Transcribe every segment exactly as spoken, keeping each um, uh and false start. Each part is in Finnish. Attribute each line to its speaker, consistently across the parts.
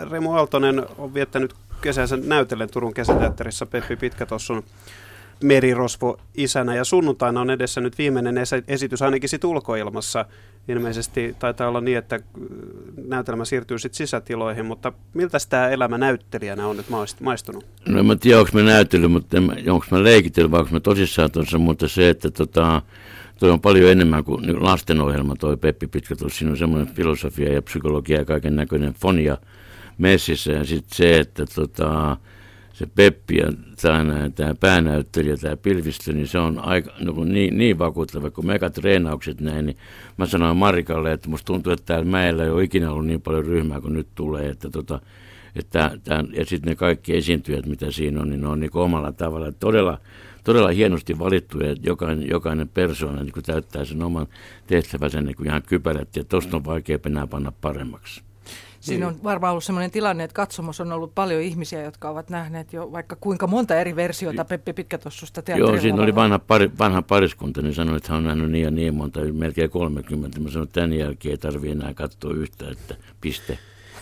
Speaker 1: Remu Aaltonen on viettänyt kesänsä näytellen Turun kesäteatterissa Peppi Pitkätossun Merirosvo isänä, ja sunnuntaina on edessä nyt viimeinen esitys ainakin sit ulkoilmassa. Ilmeisesti taitaa olla niin, että näytelmä siirtyy sitten sisätiloihin, mutta miltä tämä elämä näyttelijänä on nyt maistunut?
Speaker 2: No en mä tiedä, onko mä näytellyt, mutta onko mä leikitellyt, vai onko mä tosissaan tuossa, mutta se, että tota, toi on paljon enemmän kuin lastenohjelma, toi Peppi Pitkätossa. Siinä on semmoinen filosofia ja psykologia ja kaiken näköinen fonia messissä, ja sitten se, että tota, se Peppi ja tämä päänäyttelijä, tämä Pilvistö, niin se on aika, no, niin, niin vakuuttava, kun mega treenaukset näin, niin mä sanoin Marikalle, että musta tuntuu, että täällä mäellä ei ole ikinä ollut niin paljon ryhmää kuin nyt tulee, että tota, että tämän, ja sitten ne kaikki esiintyjät, mitä siinä on, niin ne on niin omalla tavalla todella, todella hienosti valittuja, että jokainen, jokainen persoona niin täyttää sen oman tehtävänsä niin ihan kypärät, ja tosta on vaikea enää panna paremmaksi.
Speaker 3: Siinä on varmaan ollut sellainen tilanne, että katsomossa on ollut paljon ihmisiä, jotka ovat nähneet jo vaikka kuinka monta eri versiota Peppi Pitkätossusta teatterilla.
Speaker 2: Joo, siinä oli vanha, pari, vanha pariskunta, niin sanoi, että hän on nähnyt niin ja niin monta, melkein kolmekymmentä. Mä sanoin, että tämän jälkeen ei tarvitse enää katsoa yhtään, että piste.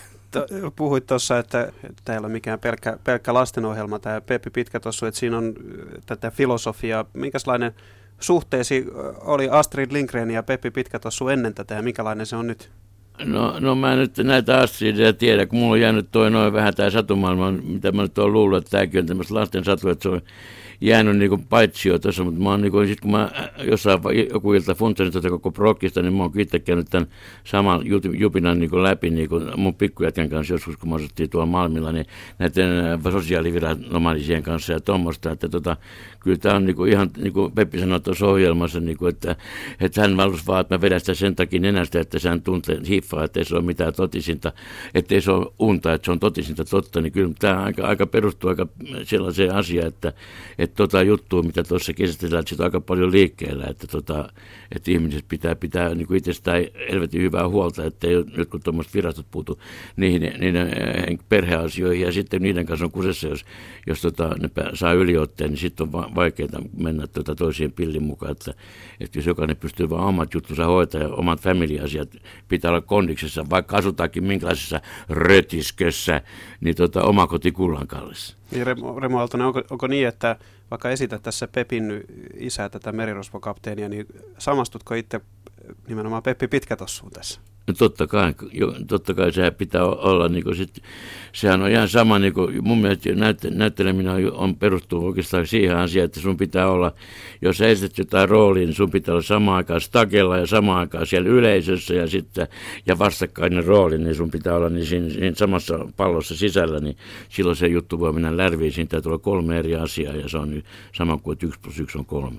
Speaker 1: Puhuit tuossa, että tämä ei ole mikään pelkkä, pelkkä lastenohjelma, tämä Peppi Pitkätossu, että siinä on tätä filosofiaa. Minkälainen suhteesi oli Astrid Lindgren ja Peppi Pitkätossu ennen tätä, ja minkälainen se on nyt?
Speaker 2: No, no mä nyt näitä Astridia tiedä, kun mulla on jäänyt toi noin vähän tämä satumaailma, mitä mä nyt oon luullut, että tämäkin on tämmöistä lasten satu, että se on jäänyt niinku paitsio tuossa, mutta mä oon niinku, sit kun mä jossain joku ilta funtsasin tuota koko prokkista, niin mä oon itse käynyt tämän saman jupinan niinku läpi niinku mun pikkujätkän kanssa joskus, kun mä asuttiin tuolla Malmilla, niin näiden sosiaaliviranomaisien kanssa ja tuommoista, että tota, kyllä tää on niinku ihan, niin kuin Peppi sanoi tuossa ohjelmassa, niinku, että, että hän valus vaan, että mä vedän sitä sen takia nenästä, että hän tuntee hiffaa, että ei se ole mitään totisinta, että ei se ole unta, että se on totisinta totta, niin kyllä tämä aika, aika perustuu aika sellaiseen asiaan, että että tota juttua, mitä tuossa käsitellään, että sitä on aika paljon liikkeellä, että, tota, että ihmiset pitää pitää niin kuin itsestään helvetin hyvää huolta, että ei jotkut tuommoiset virastot puutu niihin, niiden perheasioihin, ja sitten niiden kanssa on kusessa, jos, jos tota, ne saa yliotteen, niin sitten on vaikeaa mennä tota toisien pillin mukaan, että, että jos jokainen pystyy vaan omat juttunsa hoitaa ja omat family-asiat pitää olla kondiksessa, vaikka asutaankin minkälaisessa rötiskössä, niin tota, oma koti kullan kallis.
Speaker 1: Remo, Remo Aaltonen, onko, onko niin, että vaikka esität tässä Pepin isää, tätä merirosvokapteenia, niin samastutko itse nimenomaan Peppi Pitkätossuun tässä?
Speaker 2: No totta kai, jo, totta kai sehän pitää olla, niin kuin sit, sehän on ihan sama, niin kuin mun mielestä näyt, näytteleminen on, on perustuu oikeastaan siihen asiaan, että sun pitää olla, jos sä esität jotain roolia, niin sun pitää olla samaan aikaan stakella ja samaan aikaan siellä yleisössä ja sitten ja vastakkainen rooli, niin sun pitää olla niin siinä, siinä samassa pallossa sisällä, niin silloin se juttu voi mennä lärviin, siinä täytyy olla kolme eri asiaa ja se on sama kuin, että yksi plus yksi on kolme.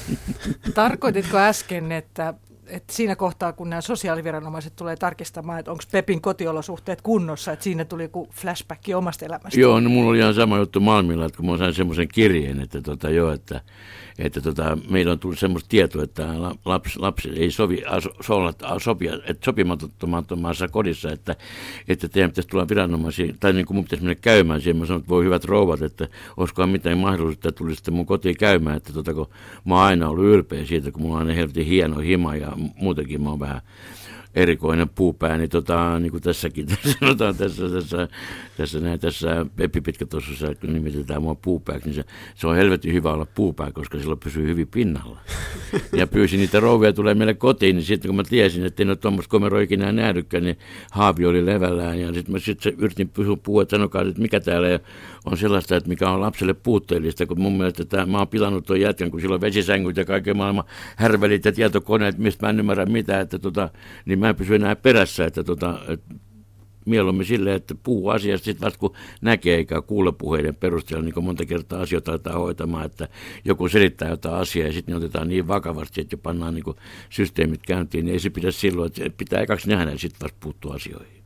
Speaker 3: Tarkoititko äsken, että että siinä kohtaa, kun nämä sosiaaliviranomaiset tulee tarkistamaan, että onko Pepin kotiolosuhteet kunnossa, että siinä tuli joku flashback omasta elämästä?
Speaker 2: Joo, no mulla oli ihan sama juttu Malmilla, että kun mä sain semmoisen kirjeen, että, tota, joo, että, että tota, meillä on tullut semmoista tietoa, että lapsi, lapsi ei sovi, so, sopia, että sopimattomassa kodissa, että, että teidän pitäisi tulla viranomaisiin, tai niin kuin mun pitäisi mennä käymään siihen. Mä sanoin, että voi hyvät rouvat, että olisikohan mitään mahdollisuutta, että tulisitte mun kotiin käymään, että tota, kun mä oon aina ollut ylpeä siitä, kun mulla on aina helvetin hieno hima ja muutenkin mä oon vähän erikoinen puupää, niin, tota, niin kuin tässäkin sanotaan tässä, tässä, tässä, näin, tässä Peppi Pitkätossussa, kun nimitetään mua puupääksi, niin se, se on helvetin hyvä olla puupää, koska silloin pysyy hyvin pinnalla. Ja pyysin niitä rouvia tulee meille kotiin, niin sitten kun mä tiesin, että en ole tuommoista komeroa ikinä nähdykään, niin haavi oli levällään, ja sitten mä sitten yritin pysyä puhua, että sanokaa, että mikä täällä on sellaista, että mikä on lapselle puutteellista, kun mun mielestä tämä, mä oon pilannut tuon jätkän, kun silloin vesisängyt ja kaiken maailman härvelit ja tietokoneet, mistä mä en ymmärrä mitään, että tota, niin mä en pysy enää perässä, että tota, et mieluummin silleen, että puhuu asiasta sitten vasta kun näkee eikä kuule puheiden perusteella, niin kuin monta kertaa asioita aletaan hoitamaan, että joku selittää jotain asiaa ja sitten ne otetaan niin vakavasti, että jo pannaan niin kuin systeemit käyntiin, niin ei se pidä silloin, että pitää ekaksi nähdä ja sitten vasta puuttua asioihin.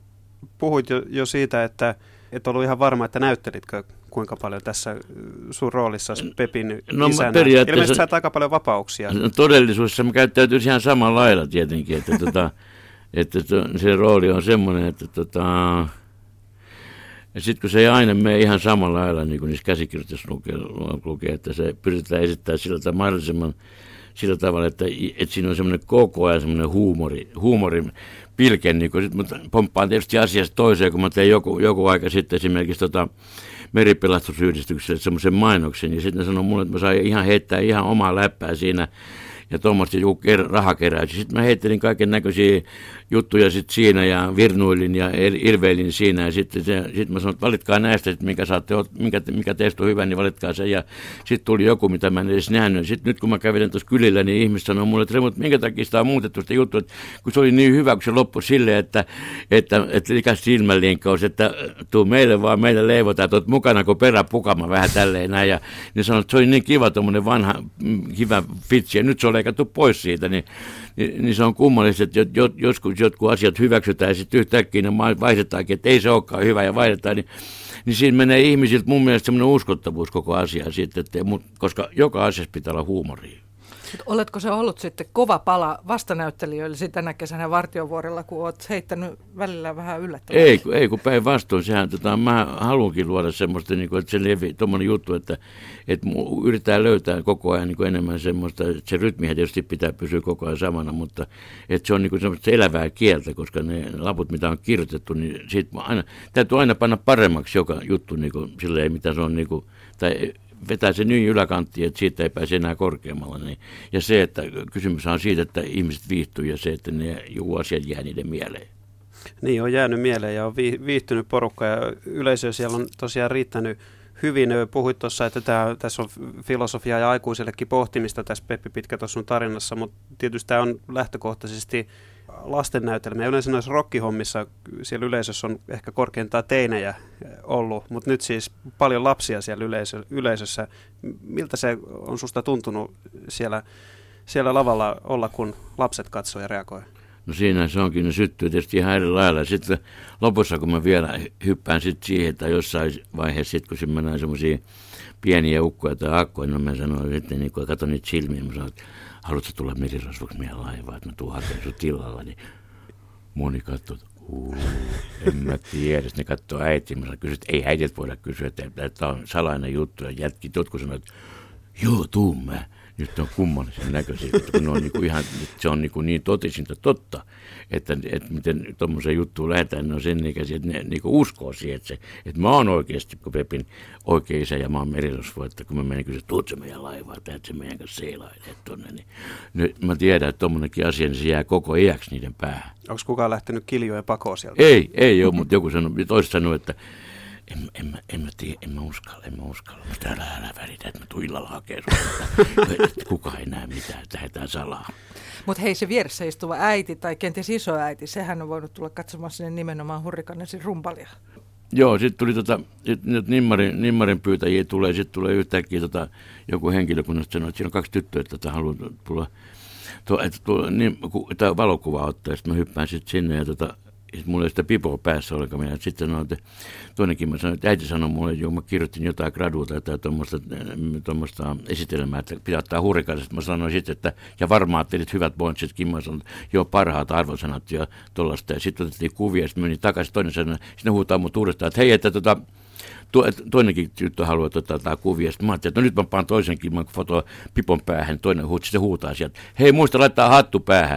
Speaker 1: Puhuit jo, jo siitä, että et ollut ihan varma, että näyttelitkö kuinka paljon tässä sun roolissa Pepin
Speaker 2: no,
Speaker 1: isänä. Ilmeisesti sä aika paljon vapauksia.
Speaker 2: No, todellisuudessa mä käyttäytyisin ihan samalla lailla tietenkin, että, tota, että se rooli on semmoinen, että tota, ja sitten kun se ei aina mene ihan samalla lailla, niin kuin niissä käsikirjoituksissa lukee, lukee, että se pyritään esittämään sillä tavalla mahdollisimman sillä tavalla, että, että siinä on semmoinen koko ajan semmoinen huumori, huumorin pilke, niin kun sit mä pomppaan tietysti asiasta toiseen, kun mä tein joku, joku aika sitten esimerkiksi tota meripelastusyhdistykselle semmoisen mainoksen, ja sitten ne sanoi mulle, että mä sain ihan heittää ihan omaa läppää siinä, ja tuommoista joku rahakeräys. Sitten mä heittelin kaiken näköisiä juttuja sit siinä ja virnuilin ja ilveilin siinä. Ja sitten sit mä sanoin, että valitkaa näistä, että mikä, saatte, mikä, mikä teistä on hyvä, niin valitkaa se. Ja sitten tuli joku, mitä mä en edes nähnyt. Sitten nyt kun mä kävelin tuossa kylillä, niin ihmiset sanoi mulle, että Remu, minkä takia sitä on muutettu sitä juttua, että kun se oli niin hyvä, kun se loppui silleen, että, että, että likas silmänlinkkaus, että tuu meille vaan, meille leivotaan, että oot mukana, kun perä pukama vähän tälleen näin. Ja niin sanoin, että se oli niin kiva tuommoinen vanha, hyvä vitsi, ja nyt se on leikattu pois siitä, niin, niin, niin se on kummallista, että jot, joskus jotkut asiat hyväksytään ja sitten yhtäkkiä ne vaihdetaankin, että ei se olekaan hyvä ja vaihdetaan, niin, niin siinä menee ihmisiltä mun mielestä semmoinen uskottavuus koko asiaan sitten, että, koska joka asiassa pitää olla huumoria.
Speaker 3: Oletko se ollut sitten kova pala vastanäyttelijöille sitten tänä kesänä Vartiovuorella, kun olet heittänyt välillä vähän yllättävää?
Speaker 2: Ei, ei kun päinvastoin. Sehän, tota, mä haluankin luoda semmoista, niin kuin, että se levi, tommoinen juttu, että, että yritetään löytää koko ajan niin kuin enemmän semmoista, että se rytmihän tietysti pitää pysyä koko ajan samana, mutta että se on niin kuin semmoista elävää kieltä, koska ne laput, mitä on kirjoitettu, niin siitä aina, täytyy aina panna paremmaksi joka juttu, niin kuin, silleen, mitä se on, niin kuin, tai vetää se niin yläkanttiin, että siitä ei pääse enää korkeammalla. Niin. Ja se, että kysymys on siitä, että ihmiset viihtyy ja se, että ne joku asiat jää niiden mieleen.
Speaker 1: Niin, on jäänyt mieleen ja on viihtynyt porukka ja yleisö siellä on tosiaan riittänyt hyvin. Puhuit tuossa, että tämä, tässä on filosofiaa ja aikuisellekin pohtimista tässä Peppi Pitkätossun tarinassa, mutta tietysti tämä on lähtökohtaisesti lastennäytelmä. Ja yleensä noissa rockihommissa siellä yleisössä on ehkä korkeintaan teinejä ollut, mutta nyt siis paljon lapsia siellä yleisö, yleisössä. Miltä se on susta tuntunut siellä, siellä lavalla olla, kun lapset katsoo ja reagoi?
Speaker 2: No siinä se onkin, ne syttyy tietysti ihan eri lailla. Sitten lopussa, kun mä vielä hyppään sitten siihen, että jossain vaiheessa, sit, kun siinä mennään semmoisia pieniä ukkoja tai akkoja, niin mä sanoin sitten, niin kun katson niitä silmiä, mä sanoin, että haluatko tulla merirosvoksi meidän laivaan, että mä tuun hakemaan sun tilalla, niin moni katsoo, että uu, en mä tiedä. Sitten ne katsoo äitiä, mä kysyin, että ei äidiltä voida kysyä, että tämä on salainen juttu, ja jätkit jotkut sanoo, että joo, tuu mä. Nyt on kummallisen näköisiä, kun on niinku ihan, se on niinku niin totisinta totta, että, että miten tuommoisen juttuun lähdetään, ne on sen ikäisiä, että ne niinku uskoo siihen, että, se, että mä oon oikeasti Pepin oikea isä ja mä oon merirosvo, että kun mä menin kysyä, että tuut se meidän laivaa, teet se meidän kanssa seilaileet tuonne, niin nyt mä tiedän, että tuommoinenkin asia, niin se jää koko iäksi niiden päähän.
Speaker 1: Onko kukaan lähtenyt kiljojen pakoon sieltä?
Speaker 2: Ei, ei ole, mutta joku sanoi, toiset sanoi, että En, en, mä, en mä tiedä, en mä uskalla, en mä uskalla. Mutta älä, älä välitä, että mä tuun illalla hakemaan sinulta. Kukaan ei näe mitään, että lähdetään salaa.
Speaker 3: Mutta hei, se vieressä istuva äiti tai kenties isoäiti, sehän on voinut tulla katsomaan sinne nimenomaan Hurrikanesin rumpalia. Joo,
Speaker 2: sitten tuli tota, sit, nyt nimmarin, nimmarin pyytäjiä tulee, sitten tulee yhtäkkiä tota, joku henkilökunnasta sanoi, että siinä on kaksi tyttöä, että haluaa tulla, tuo, että tulla niin, tämä valokuva ottaa, sitten mä hyppään sitten sinne ja tota, sitten mulla ei sitä pipoa päässä ollenkaan minä. Sitten sanoin, että toinenkin mä sanoin, että äiti sanoi mulle, että joo, mä kirjoitin jotain graduuta tai tuommoista esitelmää, että pitää ottaa Hurrikaneista. Mä sanoin sitten, että ja varmaan ajattelit hyvät pointsit, mä sanoin, että joo, parhaat arvosanat ja tuollaista. Ja sitten otettiin kuvia, sitten meni takaisin, toinen sanoi, sitten huutaa mut uudestaan, että hei, että tota, toinenkin tyttö haluaa ottaa kuvia. Sitten mä ajattelin, että no nyt mä paan toisenkin, mä fotoa pipon päähän, toinen huut, sitten huutaa sieltä, hei, muista laittaa hattu päähän.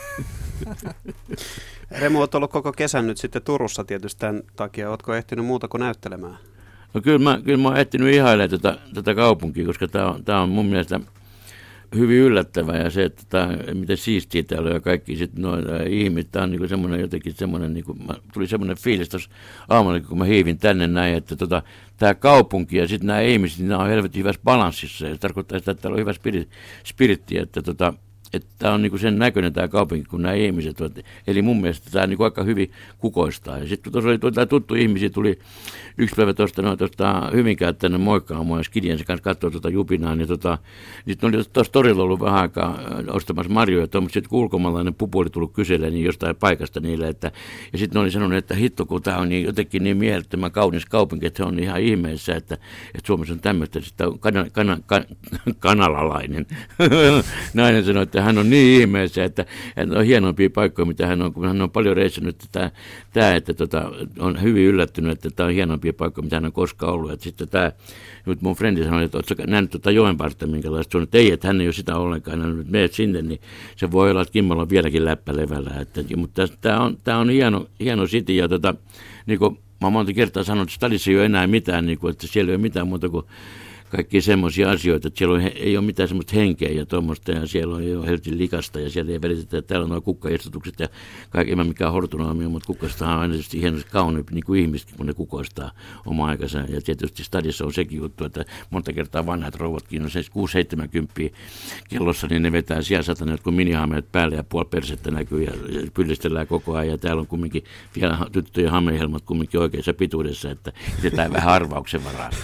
Speaker 1: Remu, olet ollut koko kesän nyt sitten Turussa tietysti tämän takia. Oletko ehtinyt muuta kuin näyttelemään?
Speaker 2: No kyllä mä, kyllä mä oon ehtinyt ihailemaan tätä, tätä kaupunkia, koska tämä on, tää on mun mielestä hyvin yllättävää. Ja se, että tää, miten siistiä täällä on ja kaikki sitten noin ihmiset. Tämä on niinku semmoinen jotenkin semmoinen, niinku, tuli semmoinen fiilis tuossa aamulla, kun mä hiivin tänne näin, että tota, tämä kaupunki ja sitten nämä ihmiset, niin nämä on helvetin hyvässä balanssissa. Ja se tarkoittaa sitä, että täällä on hyvä spirit, spiritti, että tota, että tämä on niinku sen näköinen tämä kaupunki, kun nämä ihmiset ovat. Eli mun mielestä tämä niinku aika hyvin kukoistaa. Ja sitten tuossa oli tuota tuttu ihmisiä, tuli yksi päivä tuosta no, Hyvinkään tänne moikkaamaan mua ja Skidien kanssa katsoa tuota jupinaa. Niin tota, sitten oli tuossa torilla ollut vähän aikaa ostamassa marjoja, mutta sitten kun ulkomaalainen pupu oli tullut kyselemään niin jostain paikasta niille. Että, ja sitten oli sanonut, että hitto kun tämä on niin, jotenkin niin mielettömän kaunis kaupunki, että se on ihan ihmeessä, että, että Suomessa on tämmöistä. Sitten on kana, kana, kana, kanalalainen nainen sanoi, että hän on niin ihmeessä, että, että on hienompia paikkoja, mitä hän on, kun hän on paljon reissannut. Tämä, tämä että tota, on hyvin yllättynyt, että tämä on hienompia paikkoja, mitä hän on koskaan ollut. Että sitten tämä, nyt mun frendi sanoi, että oletko nähnyt tuota joenpartta, minkälaista se on, että ei, että hän ei ole sitä ollenkaan, hän nyt menet sinne, niin se voi olla, että Kimmolla on vieläkin läppä levällä. Että, mutta tämä on, tämä on hieno, hieno city, ja tota, niin kuin mä oon monta kertaa sanonut, että stadissa ei ole enää mitään, niin kuin, että siellä ei ole mitään muuta kuin kaikkia semmoisia asioita, että siellä on, ei ole mitään semmoista henkeä ja tuommoista, ja siellä on, ei ole helvetin likasta, ja siellä ei välitetä, että täällä on nuo kukkaistutukset ja kaikki, en mä mikään hortunoimia, mutta kukkastahan on aina tietysti hienosti kauniimpi, niin kuin ihmiset, kun ne kukoistaa oma aikansa, ja tietysti stadissa on sekin juttu, että monta kertaa vanhat rouvatkin on se kuusi seitsemänkymmentä kellossa, niin ne vetää siellä satana jotkut minihameet päälle, ja puoli persettä näkyy, ja pyllistellään koko ajan, ja täällä on kumminkin vielä tyttöjen hamehelmat kumminkin oikeassa pituudessa, että jätetään vähän arvauksen varaan.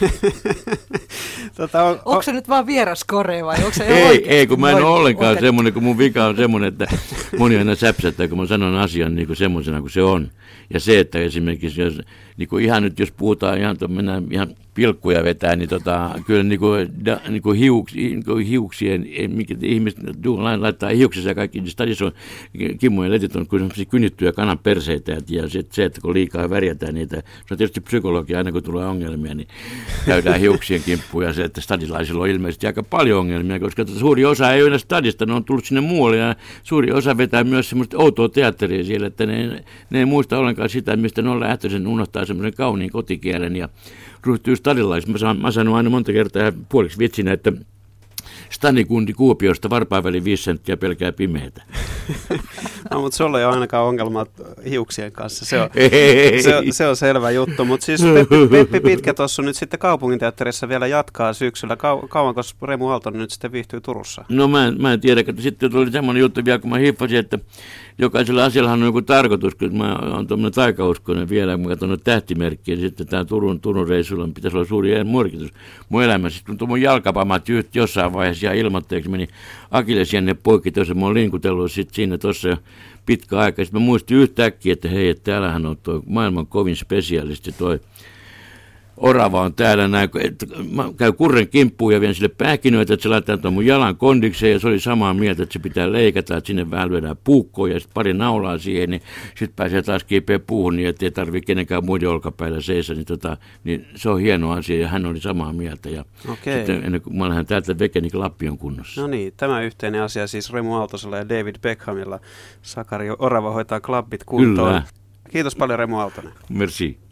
Speaker 3: Tota, on, onko se nyt vaan vieras kore vai onko se
Speaker 2: ei, ei, kun mä en ole ollenkaan oikein semmoinen, kun mun vika on semmoinen, että moni aina säpsättää, kun mä sanon asian niin kuin semmoisena kuin se on. Ja se, että esimerkiksi jos, niin kuin ihan nyt jos puhutaan ihan, mennään ihan pilkkuja vetää, niin tota, kyllä niin kuin, da, niin kuin hiuks, niin kuin hiuksien, mikä ihmiset laittaa hiuksensa ja kaikki, niin stadissa on Kimmo ja Letit on kynittyjä kanan perseitä, ja se, se, että kun liikaa värjätään niitä, se on tietysti psykologia, aina kun tulee ongelmia, niin käydään hiuksien kimppuun, ja se, että stadilaisilla on ilmeisesti aika paljon ongelmia, koska suuri osa ei ole enää stadista, ne on tullut sinne muualle, ja suuri osa vetää myös semmoista outoa teatteria siellä, että ne, ne ei muista ollenkaan sitä, mistä ne on lähtöisen, unohtaa semmoisen kauniin kotikielen, ja ryhtyy stadilaisiksi. Mä, mä sanon aina monta kertaa puoliksi vitsinä, että stadikundi Kuopiosta Varpaaväli viisi senttiä pelkää pimeätä.
Speaker 1: No, mutta sulla ei ole ainakaan ongelmat hiuksien kanssa, se on, se on, se on selvä juttu. Mutta siis Peppi, Peppi Pitkä tuossa nyt sitten kaupunginteatterissa vielä jatkaa syksyllä. Kau, kauanko Remu Aaltonen nyt sitten viihtyy Turussa?
Speaker 2: No mä en, mä en tiedä, että sitten tuli semmoinen juttu vielä, kun mä hiffasin, että jokaisella asiallahan on joku tarkoitus, kun mä oon tuommoinen taikauskoinen vielä, kun mä katson noita tähtimerkkiä, niin sitten tämä Turun, Turun reissulla pitäisi olla suuri merkitys mun elämässä. Kun tuon mun jalkapamat jossain vaiheessa ja ilmoitteeksi meni akillesjänne poikki, tuossa mä oon linkutellut sitten siinä tuossa pitkä aika. Sitten mä muistin yhtäkkiä, että hei, että täällähän on tuo maailman kovin spesialisti toi orava on täällä näin, että mä käyn kurren kimppuun ja vien sille pähkinöitä, että se laittaa tuon mun jalan kondikseen, ja se oli samaa mieltä, että se pitää leikata, että sinne vähän lyödään puukkoon ja sitten pari naulaa siihen, niin sitten pääsee taas kiipeä puuhun niin, että ei tarvitse kenenkään muiden olkapäillä seisä, niin, tota, niin se on hieno asia, ja hän oli samaa mieltä, ja
Speaker 1: Okei.
Speaker 2: sitten ennen kuin mä lähden täältä veke, niin lappi on kunnossa.
Speaker 1: No niin, tämä yhteinen asia siis Remu Aaltosella ja David Beckhamilla. Sakari Orava hoitaa klabbit kuntoon.
Speaker 2: Kyllä.
Speaker 1: Kiitos paljon Remu Aaltonen.
Speaker 2: Merci.